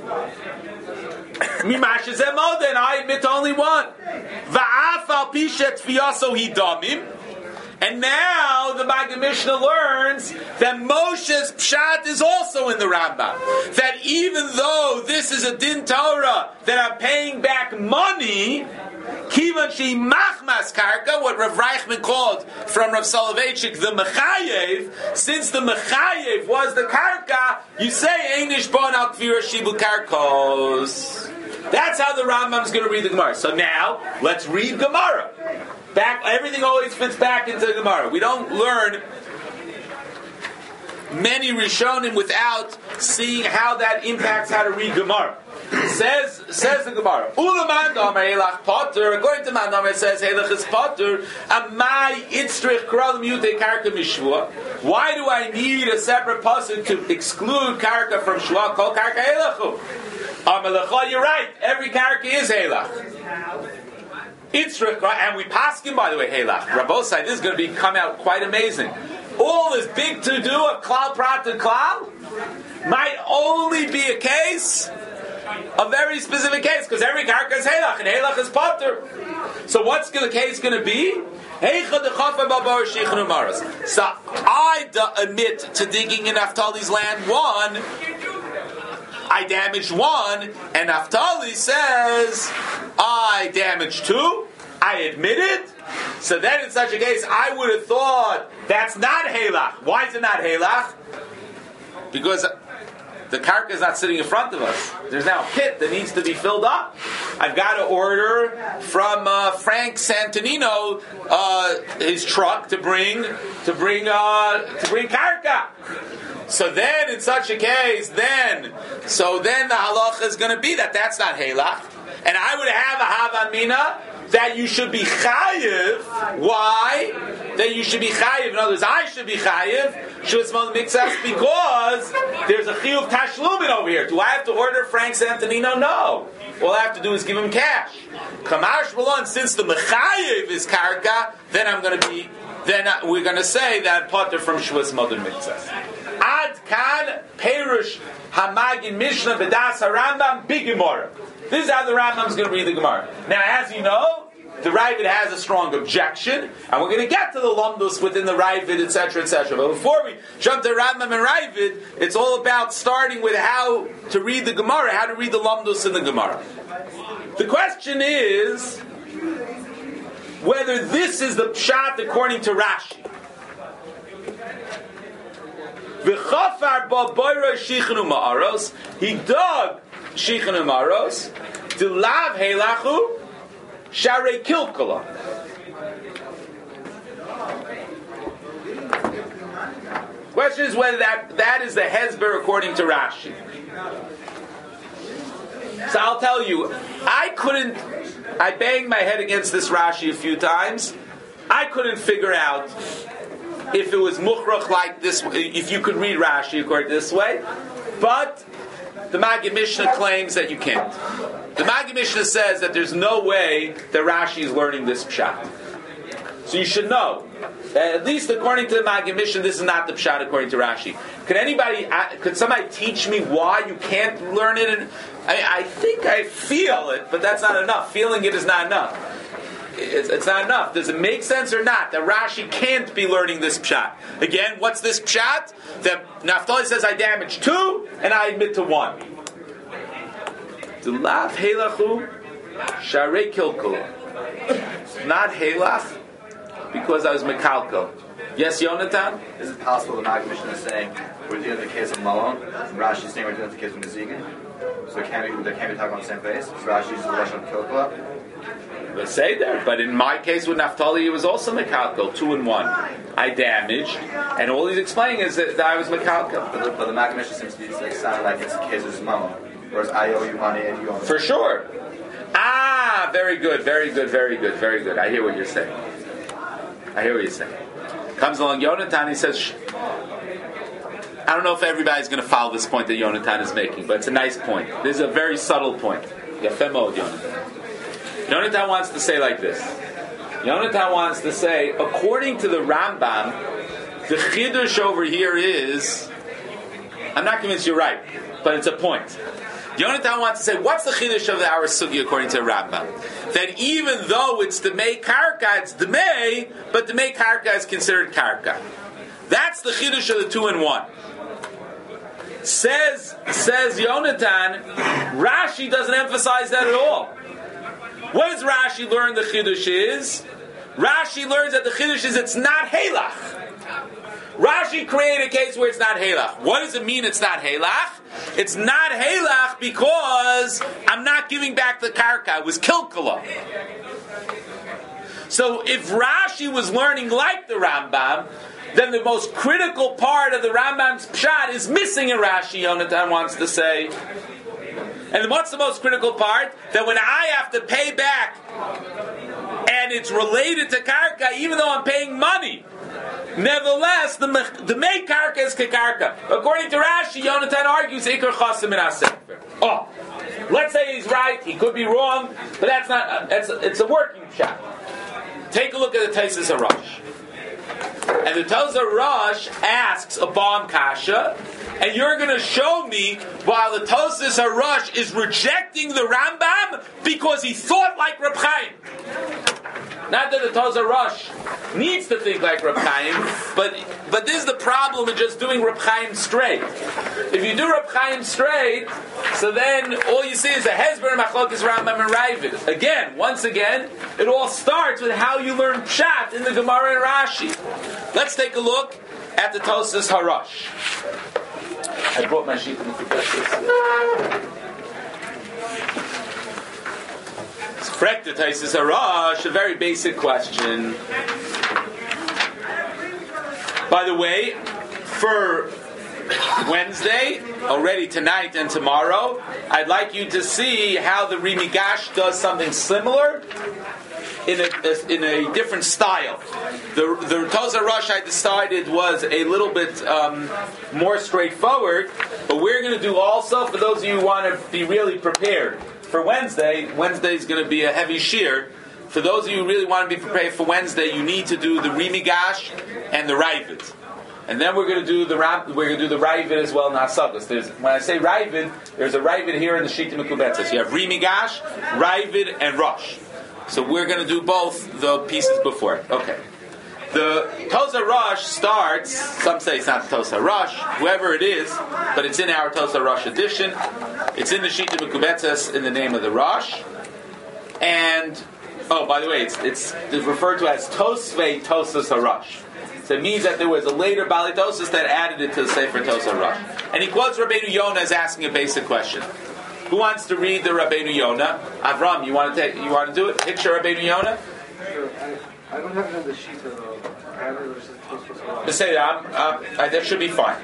Mimash Zemod, and I admit only 1. Va'afal Pishet Fiyaso Hidamim. And now the Maggid Mishnah learns that Moshe's Pshat is also in the Rambam. That even though this is a Din Torah, that I'm paying back money, Kivan Shi Machmas Karka, what Rav Reichman called from Rav Soloveitchik the Mechayev, since the Mechayev was the Karka, you say Einish Bon Al Kvira Shibu Karkos. That's how the Rambam's going to read the Gemara. So now, let's read Gemara. Back, everything always fits back into the Gemara. We don't learn many Rishonim without seeing how that impacts how to read Gemara. Says the Gemara. Ulaman Damar Heilach Potter. According to Mandamar, it says Heilach is Potter. Amai Itzrich Kralim Yute Karka Mishvua. Why do I need a separate pasuk to exclude Karka from Shua? Call Karka Heilachu. Amalecha, you're right. Every Karka is Heilach. Itzrich, and we paskin, by the way, Heilach. Rabbosai, this is going to come out quite amazing. All this big to-do of Klal Prat and Klal might only be a case, a very specific case, because every karka is Heilach, and Heilach is Potter. So what's the case going to be? So I admit to digging in Naphtali's land 1, I damaged 1, and Naphtali says, I damaged 2, I admit it. So then in such a case, I would have thought, that's not Heilach. Why is it not Heilach? Because the karka is not sitting in front of us. There's now a pit that needs to be filled up. I've got to order from Frank Santonino his truck to bring karka. So then, in such a case, then the halacha is going to be that that's not Heilach, and I would have a Havamina that you should be chayiv. Why? That you should be chayiv. In other words, I should be chayiv. Shuvas Mixas, because there's a chiyuv tashlumin over here. Do I have to order Frank Santonino? No. All I have to do is give him cash. Kamash Malon, since the mechayiv is karka, then we're going to say that potter from Shuvas Mixas. Ad kan perush hamagin mishnah b'das harambam big Gemara. This is how the Rambam's going to read the Gemara. Now, as you know, the Ravid has a strong objection, and we're going to get to the Lomdus within the Ravid, etc., etc. But before we jump to Rambam and Ravid, it's all about starting with how to read the Gemara, how to read the Lomdus in the Gemara. The question is whether this is the Pshat according to Rashi. V'chafar ba boira shichnu ma'aros. He dug shichnu ma'aros. Dilav heilachu sharei kilkala. Question is whether that is the hezber according to Rashi. So I'll tell you, I banged my head against this Rashi a few times. I couldn't figure out if it was mukhrach like this, if you could read Rashi according to this way, but the Maggid Mishnah claims that you can't. The Maggid Mishnah says that there's no way that Rashi is learning this pshat. So you should know, at least according to the Maggid Mishnah, this is not the pshat according to Rashi. Could somebody teach me why you can't learn it? I think I feel it, but that's not enough. Feeling it is not enough. It's not enough. Does it make sense or not that Rashi can't be learning this pshat? Again, what's this pshat? That Naphtali says I damaged 2 and I admit to 1. Dulav heilachu sharei kilkula. Not heilach because I was mekalkel. Yes, Yonatan? Is it possible the Maggid Mishnah is saying we're dealing with the case of Malon, and Rashi is saying we're dealing with the case of Nezigan? So they can't be talking on the same face. So Rashi uses the lashon kilkula. The Seder, but in my case with Naphtali, it was also Mekalkel, 2 and 1. I damaged, and all he's explaining is that I was Mekalkel. But the Maggid Mishnah seems to be sounding like it's Jesus' mama, whereas I owe you money and you owe me. For sure. Ah, very good. I hear what you're saying. Comes along Yonatan, he says, I don't know if everybody's going to follow this point that Yonatan is making, but it's a nice point. This is a very subtle point. Yafem od Yonatan. Yonatan wants to say like this. Yonatan wants to say, according to the Rambam, the Chidush over here is, I'm not convinced you're right, but it's a point. Yonatan wants to say, what's the Chidush of our Sugi according to the Rambam? That even though it's Demei Karka, it's Demei, but Demei Karka is considered Karka. That's the Chidush of the 2 and 1. Says Yonatan, Rashi doesn't emphasize that at all. What does Rashi learn the Chidush is? Rashi learns that the Chidush is it's not Halach. Rashi created a case where it's not Halach. What does it mean it's not Halach? It's not Halach because I'm not giving back the Karka. It was Kilkala. So if Rashi was learning like the Rambam, then the most critical part of the Rambam's Pshat is missing in Rashi, Yonatan wants to say. And what's the most critical part? That when I have to pay back, and it's related to Karka, even though I'm paying money, nevertheless, the Mei Karka is Kekarka. According to Rashi, Yonatan argues, Iker Chasim in HaSefer. Oh, let's say he's right, he could be wrong, but that's not, it's a working shot. Take a look at the Taisus HaRosh. And the Taisus HaRosh asks a bomb kasha, and you're going to show me while the Taisus HaRosh is rejecting the Rambam because he thought like Reb Chaim. Not that the Taisus HaRosh needs to think like Reb Chaim, but this is the problem in just doing Reb Chaim straight. If you do Reb Chaim straight, so then all you see is a Hezber and Machlokes Rambam and Ravid. Once again, it all starts with how you learn Pshat in the Gemara and Rashi. Let's take a look at the Taisus HaRosh. I brought my sheet in the Correct the Taisus HaRosh, a very basic question. By the way, for Wednesday, already tonight and tomorrow, I'd like you to see how the Rimigash does something similar in a different style. The Taisus HaRosh I decided was a little bit more straightforward, but we're going to do also, for those of you who want to be really prepared, for Wednesday is going to be a heavy shear. For those of you who really want to be prepared for Wednesday, you need to do the Rimigash and the Ravid. And then we're going to do the Ravid as well in Hasagas. When I say Ravid, there's a Ravid here in the Shita Mekubetzes. You have Rimigash, Ravid, and Rosh. So we're going to do both the pieces before. Okay. The Taisus HaRosh starts, some say it's not the Taisus HaRosh, whoever it is, but it's in our Taisus HaRosh edition. It's in the Shita Mekubetzes in the name of the Rosh. And, by the way, it's referred to as Tosvei Taisus HaRosh. So it means that there was a later Bali Tosas that added it to the Sefer Taisus HaRosh. And he quotes Rabbeinu Yonah as asking a basic question. Who wants to read the Rabbeinu Yonah? Avram, you want to do it? Picture Rabbeinu Yonah? Sure. I don't have it on the sheet though. I have it Just say that. That should be fine.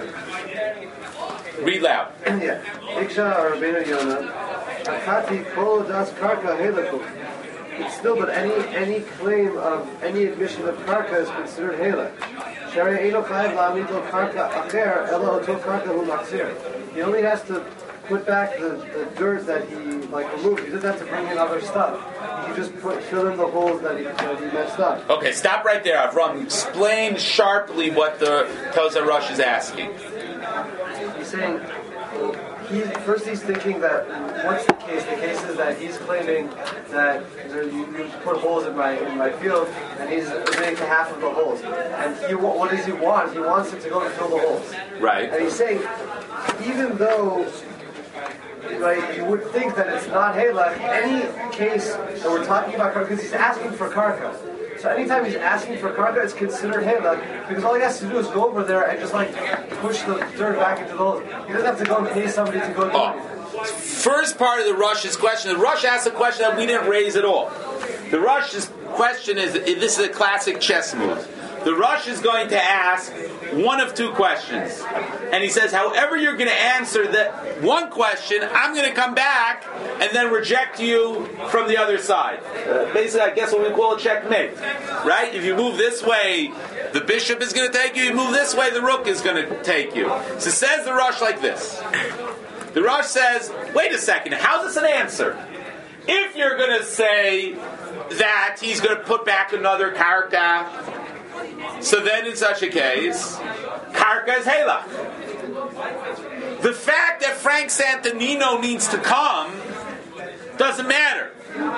Read loud. Yeah. Iksha Rabbeinu Yonah. Akati kol das karka helakum. It's still, but any claim of any admission of karka is considered halak. Shari eino chayav la'amito karka acher elo oto karka hu machzir. He only has to put back the dirt that he removed. He doesn't have to bring in other stuff. He just fill in the holes that he messed up. Okay, stop right there, Avram. Explain sharply what the Taisus HaRosh is asking. He's saying he's thinking that what's the case? The case is that he's claiming that you put holes in my field, and he's admitting to half of the holes. And what does he want? He wants it to go and fill the holes. Right. And he's saying, even though. Right, you would think that it's not halak. Any case that we're talking about karka, because he's asking for karka. So anytime he's asking for karka, it's considered halak, because all he has to do is go over there and just push the dirt back into the holes. He doesn't have to go and pay somebody to go do it. First part of the Rush's question, the Rush asked a question that we didn't raise at all. The Rush's question is, this is a classic chess move. The Rush is going to ask one of two questions. And he says, however you're going to answer that one question, I'm going to come back and then reject you from the other side. Basically, I guess what we call a checkmate. Right? If you move this way, the bishop is going to take you. You move this way, the rook is going to take you. So it says the Rush like this. The Rush says, wait a second, how's this an answer? If you're going to say that he's going to put back another karka, so then in such a case, karka is halach. The fact that Frank Santanino needs to come doesn't matter.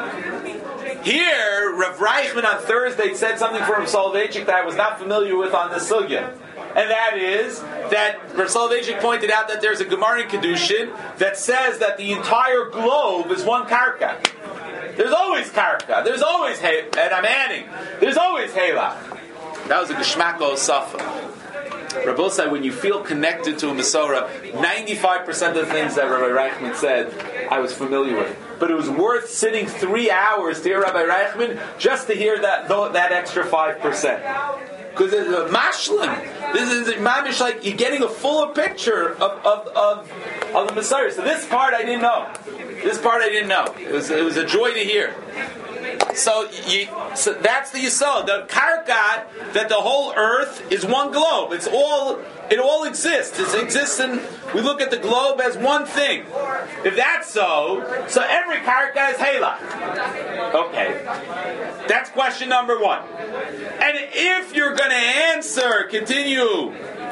Here, Rav Reichman on Thursday said something from Soloveitchik that I was not familiar with on the sugya. And that is that Rav Soloveitchik pointed out that there's a Gemara in Kedushin that says that the entire globe is one karka. There's always karka. There's always and I'm adding. There's always halach. That was a Geshmako Safa. Rabbi said, when you feel connected to a Masorah, 95% of the things that Rabbi Reichman said, I was familiar with. But it was worth sitting 3 hours to hear Rabbi Reichman just to hear that extra 5%. Because it's a mashlim. This is mamish, like you're getting a fuller picture of the Messiah. So this part I didn't know. It was a joy to hear. So that's the yisod. The karka, that the whole earth is one globe. It all exists. It exists, and we look at the globe as one thing. If that's so every karka is halach. Okay, that's question number one. And if you're going to answer, continue.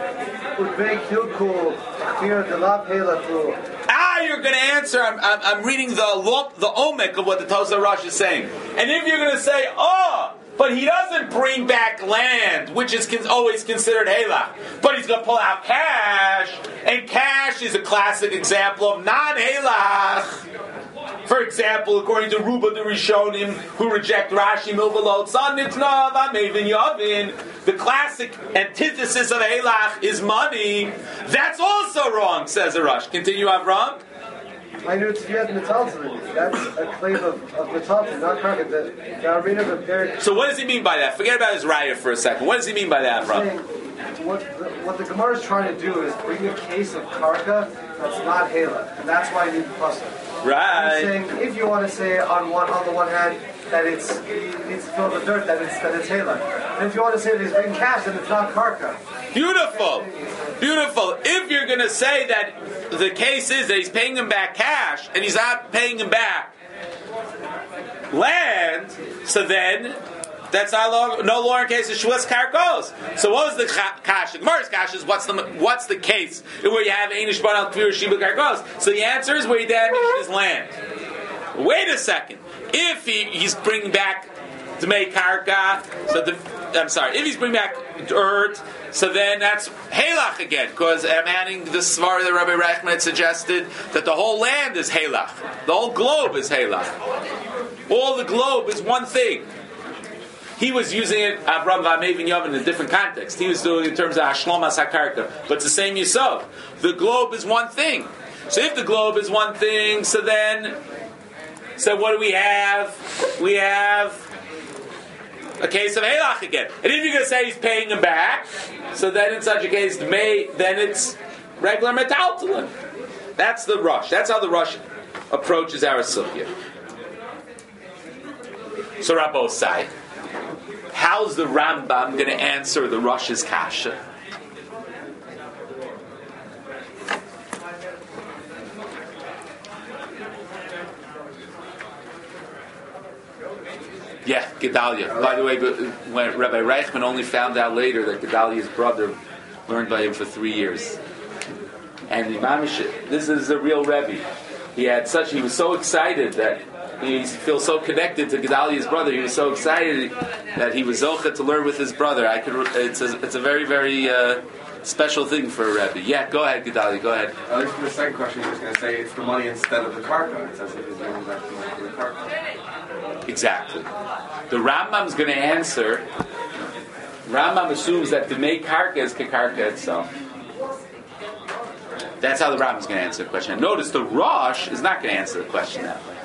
You're going to answer. I'm reading the omek of what the Tosah Rosh is saying. And if you're going to say, but he doesn't bring back land, which is always considered halach, but he's going to pull out cash, and cash is a classic example of non-halach. For example, according to Ruba the Rishonim, who reject Rashi, Milvalot, Sanitna, Vamevin Yavin, the classic antithesis of halach is money. That's also wrong, says the Rush. Continue, Avram. I knew Tzviyat Metaltalin. That's a claim of Metaltalin, not Karka. The Arena prepared. So what does he mean by that? Forget about his raya for a second. What does he mean by that, Avram? What the Gemara is trying to do is bring a case of Karka that's not halach, and that's why you need the pasuk. Right. He's saying if you want to say on the one hand that it needs to fill the dirt, that it's halach, and if you want to say that he's bringing cash, then it's not karka. Beautiful. If you're going to say that the case is that he's paying him back cash and he's not paying him back land, so then that's no longer in case of Shuas Karkos. So what was the kash? The Gemara's kash is what's the case where you have Einish Bar al Kvir Shiba Karkos? So the answer is where he damaged his land. Wait a second. If he's bringing back Dmei Karka, if he's bringing back dirt, so then that's halach again, because I'm adding the svar that Rabbi Reichman had suggested that the whole land is halach. The whole globe is halach. All the globe is one thing. He was using it, Avram Vamevin Yavin, in a different context. He was doing it in terms of Ashlomas HaKarka. But it's the same Yisov. The globe is one thing. So if the globe is one thing, so what do we have? We have a case of Halach again. And if you're going to say he's paying him back, so then in such a case, then it's regular metaltalin. That's the Rush. That's how the Rush approaches our sugya. So Rabbo Sai, how's the Rambam going to answer the Rush's kasha? Yeah, Gedalia. By the way, when Rabbi Reichman only found out later that Gedalia's brother learned by him for 3 years. And this is a real Rebbe. He was so excited that he feels so connected to Gedalia's brother. He was so excited that he was zocha to learn with his brother. It's a very, very special thing for a Rebbe. Yeah, go ahead, Gedalia, go ahead. At least for the second question, he was going to say it's the money instead of the karka. It's as if he's going back to the karka. Exactly. The Rambam's going to answer. Rambam assumes that the make karka is karka itself. That's how the Rambam is going to answer the question. And notice the Rosh is not going to answer the question that way.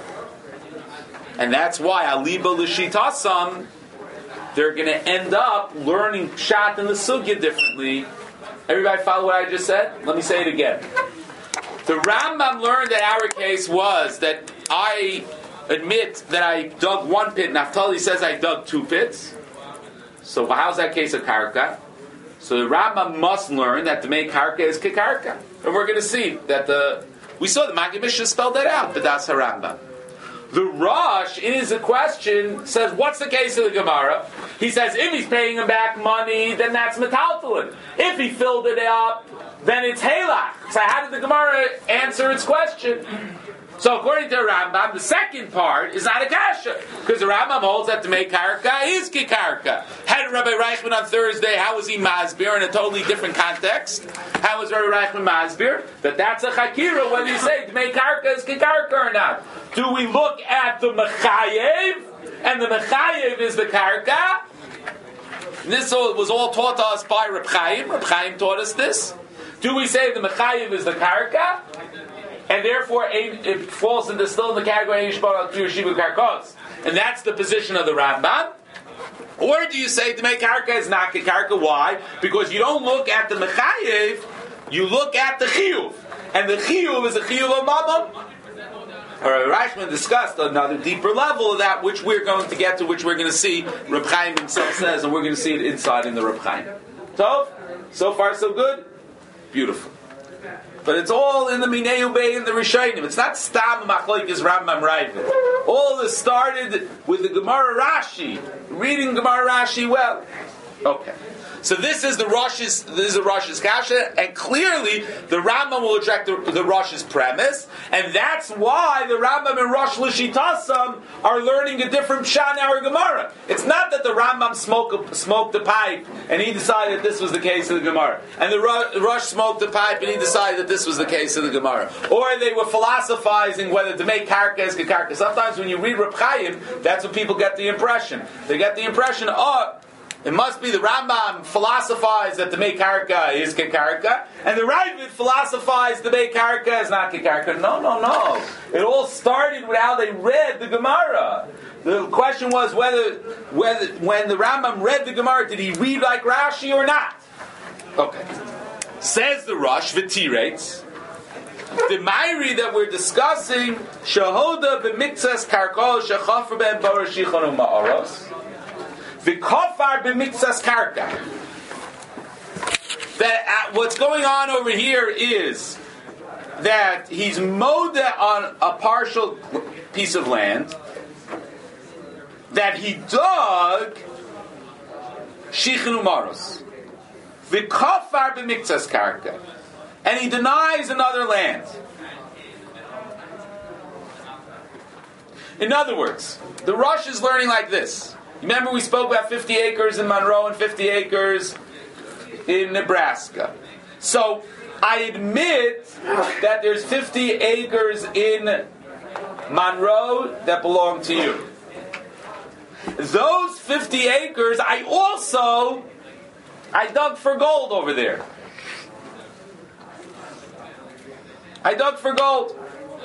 And that's why Aliba L'Shitasam, they're going to end up learning Pshat and the Sugya differently. Everybody follow what I just said? Let me say it again. The Rambam learned that our case was that I admit that I dug one pit. Naftali says I dug two pits. So how's that case of Karka? So the Rambam must learn that the main Karka is Kikarka. And we're going to see that we saw the Maggid Mishnah spelled that out, but that's the Rambam. The Rosh, in his question, says, what's the case of the Gemara? He says, if he's paying him back money, then that's metaltalin. If he filled it up, then it's halach. So how did the Gemara answer its question? So according to Rambam, the second part is not a kasha, because the Rambam holds that the mei karka is kikarka. Had Rabbi Reichman on Thursday, how was he masbir in a totally different context? How was Rabbi Reichman masbir? That's a chakira when you say the mei karka is kikarka or not. Do we look at the mechayev, and the mechayev is the karka? This was all taught to us by Reb Chaim. Reb Chaim taught us this. Do we say the mechayev is the karka? And therefore, it falls still in the category of Shibu Karkos. And that's the position of the Rambam. Or do you say the Karka is not Karka? Why? Because you don't look at the Mechayev, you look at the Chiyuv. And the Chiyuv is a Chiyuv of Mamam. Reichman discussed another deeper level of that, which we're going to get to, which we're going to see, Reb Chaim himself says, and we're going to see it inside in the Reb Chaim. So far so good? Beautiful. But it's all in the Minei Ubei and the Rishayim. It's not Stam Machlokes Rambam Ravid. All this started with the Gemara Rashi, reading Gemara Rashi well. Okay. So this is the Rosh's kasha, and clearly the Rambam will reject the Rosh's premise, and that's why the Rambam and Rosh L'Shitasam are learning a different pshat in our Gemara. It's not that the Rambam smoked the pipe and he decided that this was the case of the Gemara, and the Rosh smoked the pipe and he decided that this was the case of the Gemara, or they were philosophizing whether to make karka is karka. Sometimes when you read Reb Chaim, that's what people get the impression. They get the impression, it must be the Rambam philosophized that the Mei Karka is Kekarka, and the Ravid philosophized the Mei Karka is not Kekarka. No. It all started with how they read the Gemara. The question was whether when the Rambam read the Gemara, did he read like Rashi or not? Okay. Says the Rosh, V'tirates, the Mairi that we're discussing, Shahoda b'mitzas karkol shechafer ben barashichon u'ma'aros, the kafar b'mitzas karka. That what's going on over here is that he's mowed on a partial piece of land that he dug shichon u'maros. The kafar b'mitzas karka, and he denies another land. In other words, the Rosh is learning like this. Remember we spoke about 50 acres in Monroe and 50 acres in Nebraska. So, I admit that there's 50 acres in Monroe that belong to you. Those 50 acres, I dug for gold over there. I dug for gold.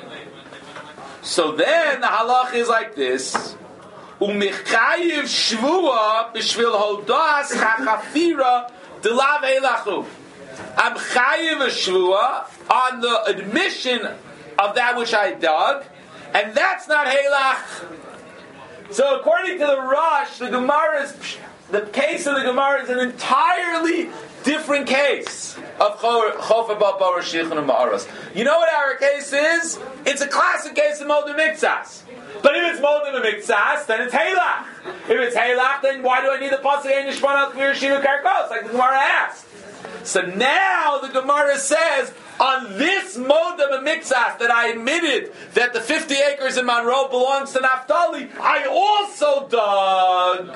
So then the halach is like this. U'mechayiv shvua b'shvil hodas chachafira delav elachu. I'm chayiv a shvua on the admission of that which I dug, and that's not halach. So according to the Rosh, the case of the Gemara is an entirely different case of Chofa Bar Shichon Ma'aros. You know what our case is? It's a classic case of Modim Miktsas. But if it's Modim Miktsas, then it's Halach. If it's Halach, then why do I need the Pasuk Ein Nishman Al Kvir Shiva Karkos, like the Gemara asked? So now the Gemara says, on this Modim Miktsas that I admitted that the 50 acres in Monroe belongs to Naphtali, I also dug.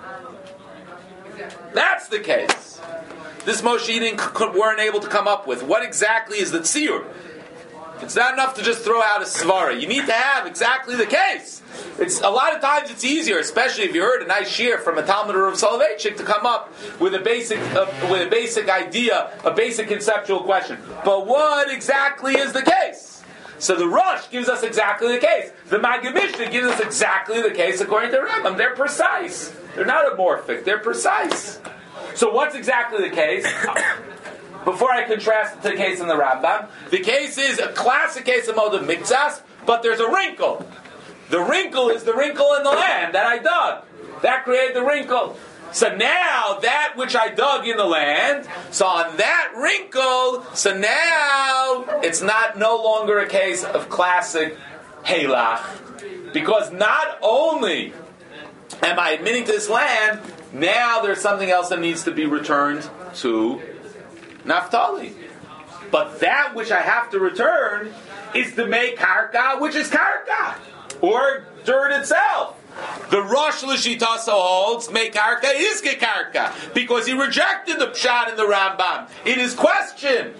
That's the case. This Moshe weren't able to come up with. What exactly is the tziyur? It's not enough to just throw out a svara. You need to have exactly the case. It's a lot of times it's easier, especially if you heard a nice shir from a Talmud or of Soloveitchik, to come up with a basic idea, a basic conceptual question. But what exactly is the case? So the Rosh gives us exactly the case. The Maggid Mishnah gives us exactly the case according to Rambam. They're precise. They're not amorphic. They're precise. So what's exactly the case? Before I contrast it to the case in the Rambam, the case is a classic case of Moed Miktsas, but there's a wrinkle. The wrinkle is the wrinkle in the land that I dug. That created the wrinkle. So now, that which I dug in the land, so on that wrinkle, so now it's no longer a case of classic Halach. Because not only am I admitting to this land, now there's something else that needs to be returned to Naphtali. But that which I have to return is the Mei Karka, which is Karka, or dirt itself. The Rosh L'Shitasa holds Mei Karka is Kekarka, because he rejected the Pshat in the Rambam in his question.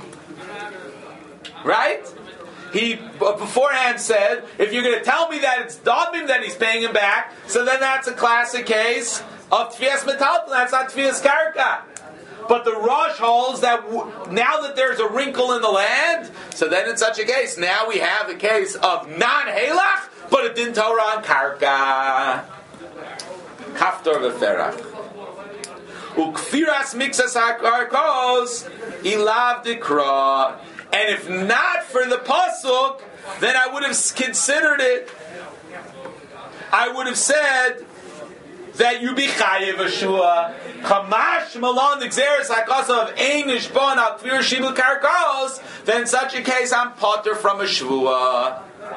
Right? He beforehand said, if you're going to tell me that it's Damim that he's paying him back, so then that's a classic case of Tfias Metalton, that's not Tfias Karka. But the Rosh holds that now that there's a wrinkle in the land, so then in such a case, now we have a case of non-Halach, but a Din Torah on Karka. Kaftor v'ferach. Ukfiras mixas hakarkos ilav dikra. And if not for the pasuk, then I would have considered it. I would have said that you be chayiv a shua. Chamash malon the gzeres hakasa of ein nishbon al kvir shibul karkos. Then in such a case, I'm potter from a shua.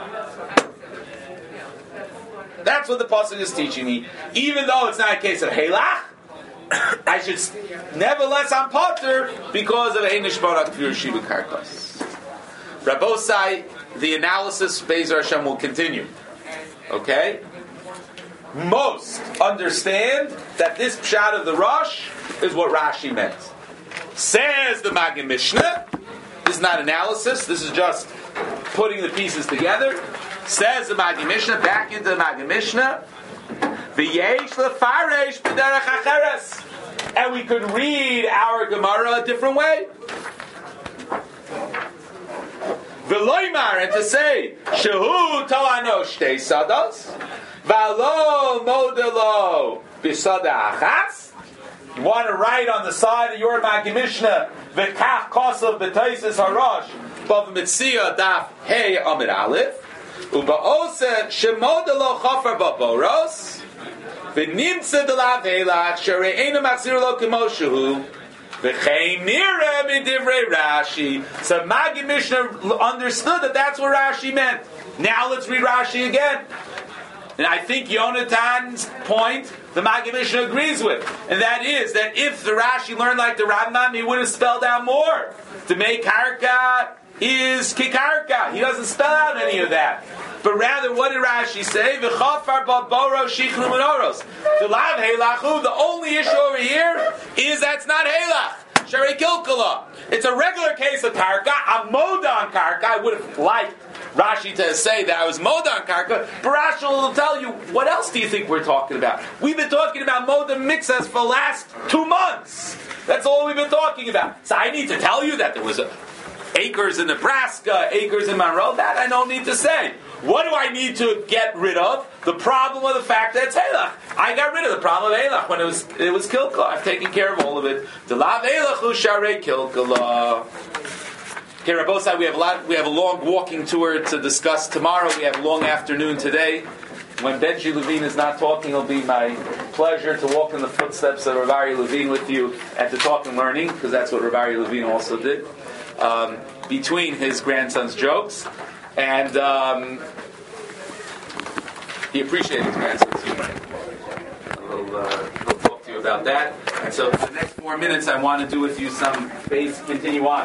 That's what the pasuk is teaching me. Even though it's not a case of Halach, I should nevertheless I'm potter because of ein nishbon al kvir shibul karkos. Rabbosai, the analysis Be'ezer Hashem will continue. Okay? Most understand that this pshat of the Rosh is what Rashi meant. Says the Maggid Mishnah. This is not analysis. This is just putting the pieces together. Says the Maggid Mishnah. Back into the Maggid Mishnah. V'yesh lefaresh b'derech acheres. And we could read our Gemara a different way. V'loimar, and to say shehu to'ano shtei sados. Valo modelo bisada achas. You want to write on the side of your Maggid Mishnah v'kach kosav b'taisis harosh bav mitzia daf hey amid aleph ubaose shemodelo chafar baboros v'nimtze delav helach shere'ena machzir lo k'moshehu v'chein nireh midivrei Rashi. So Maggid Mishnah understood that that's what Rashi meant. Now let's read Rashi again. And I think Yonatan's point, the Maggid Mishnah agrees with. And that is, that if the Rashi learned like the Rambam, he would have spelled out more. To make Karka is Kikarka. He doesn't spell out any of that. But rather, what did Rashi say? V'chafar baboro shichnu menoros. To lav heilachu, the only issue over here is that's not heilach. Sharei kilkala. It's a regular case of Karka. I'm moda on Karka. I would have liked Rashi to say that I was Moda on Karka, but Rashi will tell you, what else do you think we're talking about? We've been talking about Moda Mixas for the last 2 months. That's all we've been talking about. So I need to tell you that there was acres in Nebraska, acres in Monroe. That I don't need to say. What do I need to get rid of? The problem of the fact that it's Halach. I got rid of the problem of Halach when it was Kilkala. I've taken care of all of it. Delav Halachu Sharei Kilkala. Okay, Rabbosai, we have a long walking tour to discuss tomorrow. We have a long afternoon today. When Benji Levine is not talking, it'll be my pleasure to walk in the footsteps of Rav Aryeh Levine with you and to talk and learning, because that's what Rav Aryeh Levine also did, between his grandson's jokes. And he appreciated his grandson's humor. We'll talk to you about that. And so for the next 4 minutes, I want to do with you some base continue on.